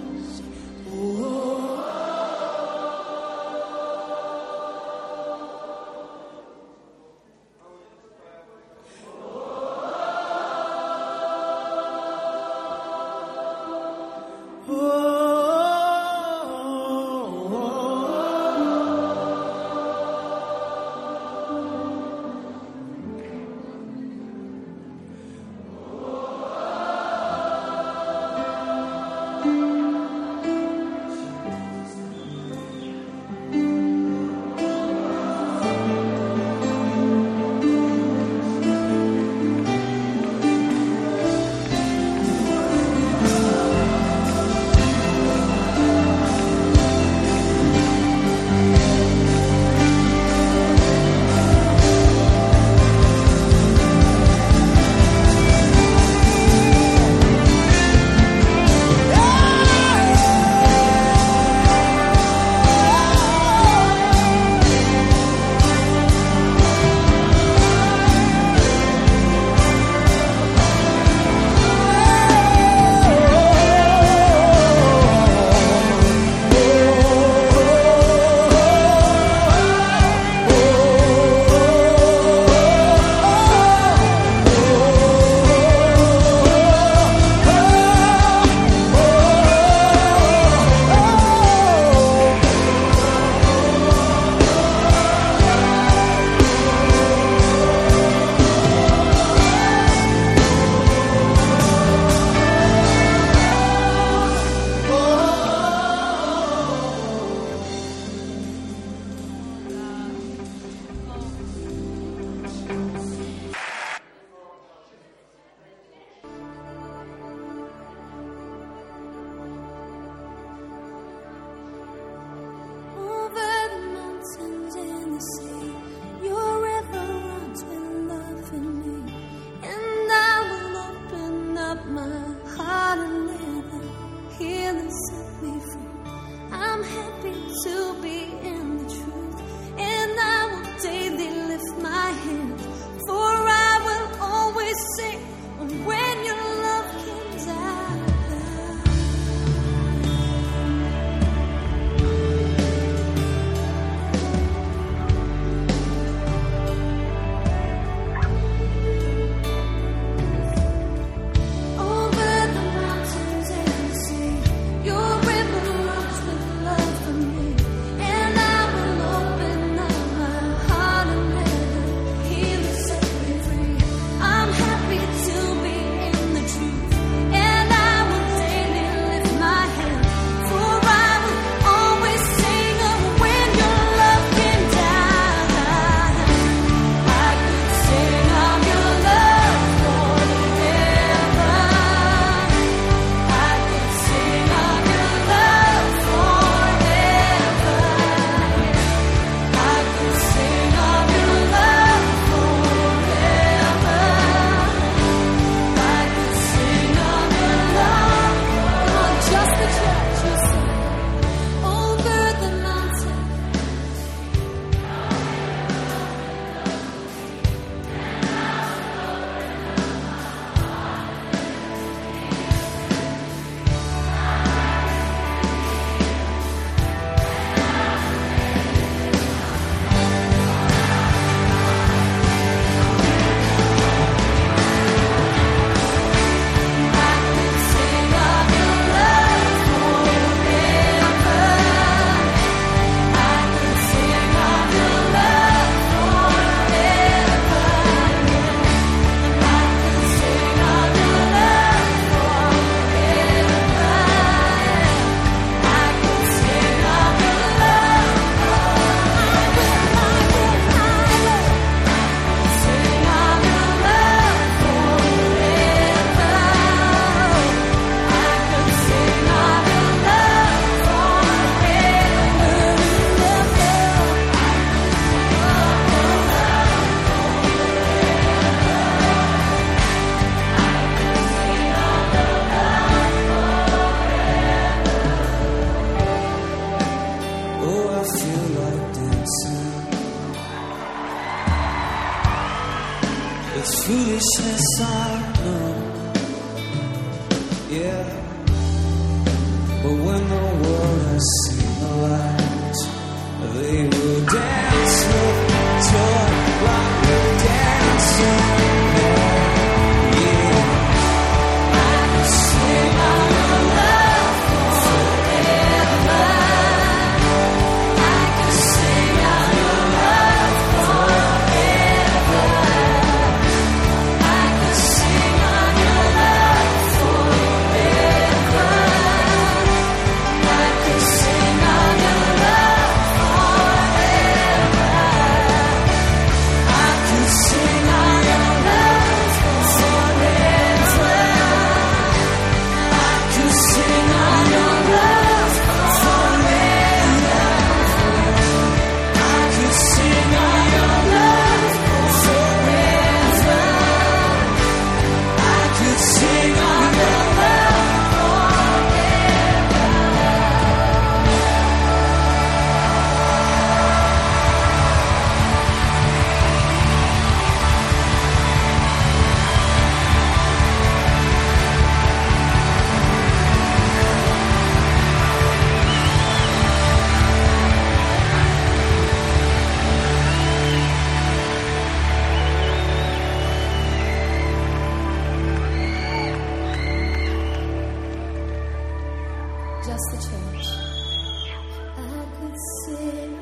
It's foolishness, I know. Yeah. But when the world has seen the light, they will dance with joy like we're dancing. Yeah. I can sing on your love forever. I can sing on your love forever. I can sing on your love forever. I can sing on your love forever. I can sing on your love forever. I can sing on your love forever. I can sing on your love forever. I could sing on your love Just the church. I could sing.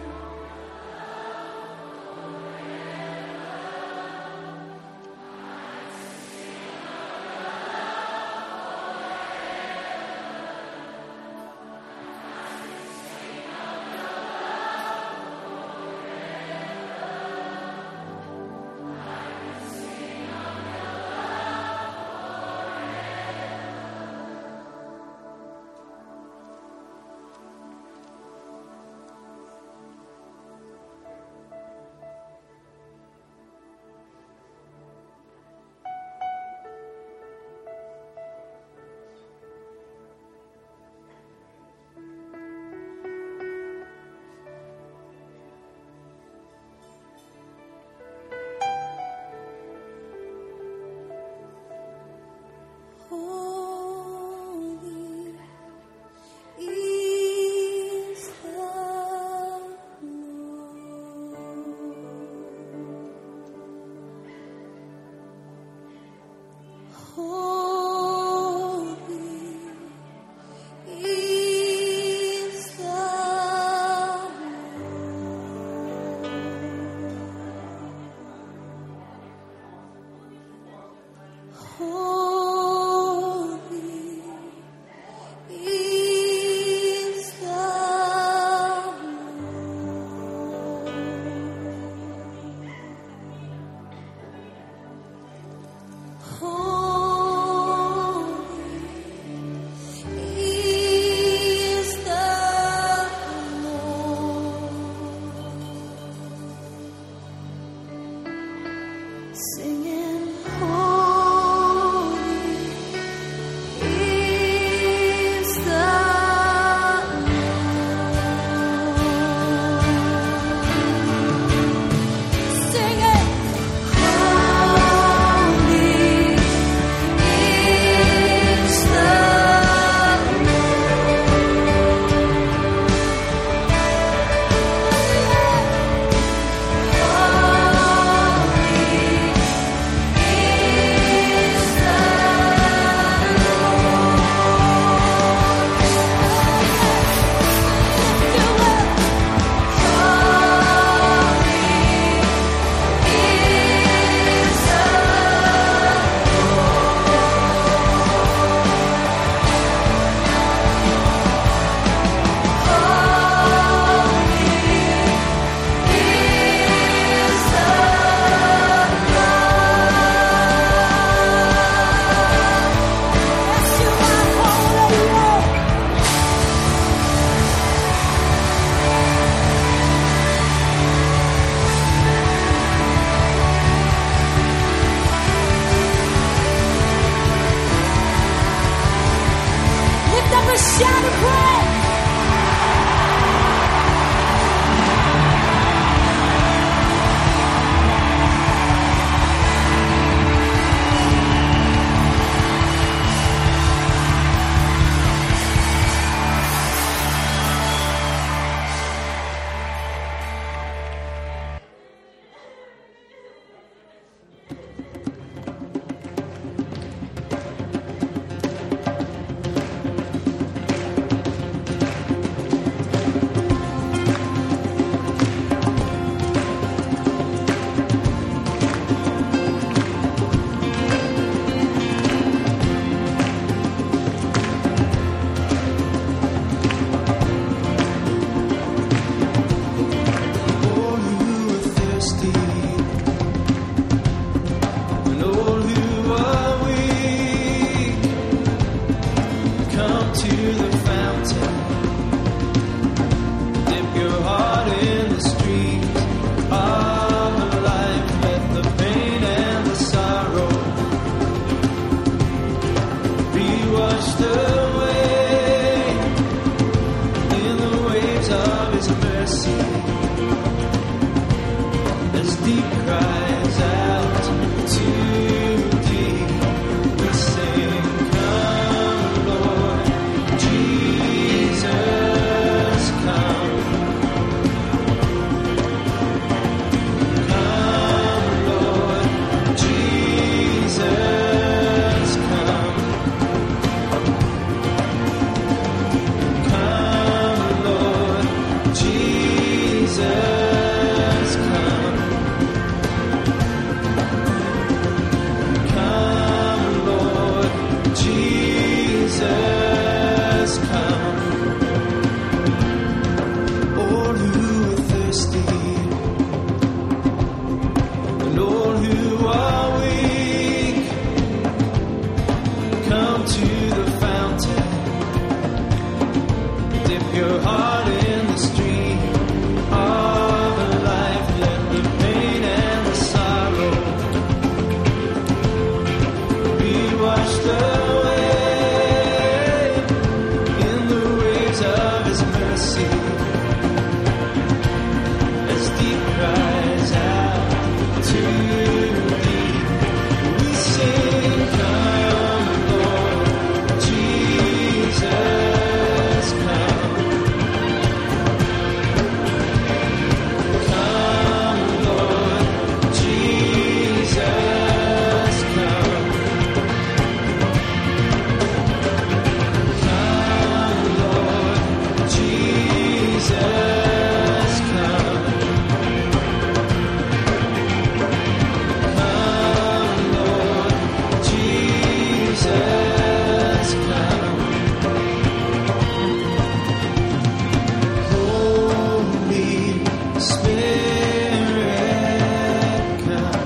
Holy is the Lord. Holy is the singing holy is the sing it holy is the shout of praise. deep cries out to thee, we sing, come, Lord Jesus, come. Come, Lord Jesus, come. Come, Lord Jesus, come. Come, Lord Jesus, come. All who are thirsty and all who are weak, come to the fountain. Dip your heart in the stream of life. Let the pain and the sorrow be washed away in the waves of His mercy. As deep cries out to thee, we sing, come, Lord Jesus, come. Come, Lord Jesus, come. Come, Lord Jesus, come. Come, Lord Jesus, come. Holy Spirit, come.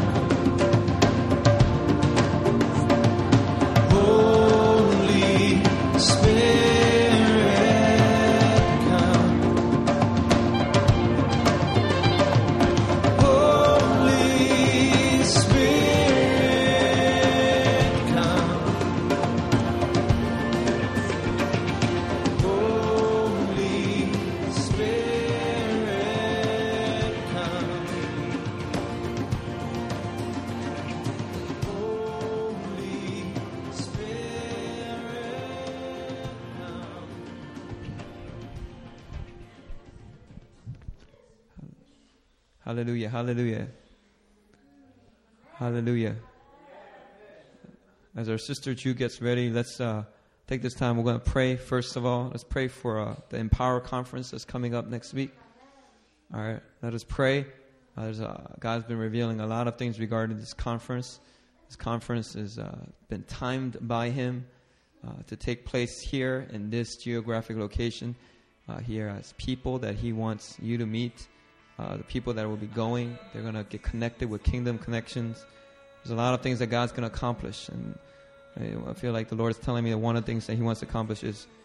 Holy Spirit, come. Holy Spirit, come. Holy Spirit, come. Holy Spirit, come. Hallelujah, hallelujah. Hallelujah. As our sister Ju gets ready, let's take this time. We're going to pray first of all. Let's pray for the Empower Conference that's coming up next week. All right, let us pray. God's been revealing a lot of things regarding this conference. This conference has been timed by Him to take place here in this geographic location. Here as people that He wants you to meet. The people that will be going, they're going to get connected with Kingdom Connections. There's a lot of things that God's going to accomplish. And I feel like the Lord is telling me that one of the things that He wants to accomplish is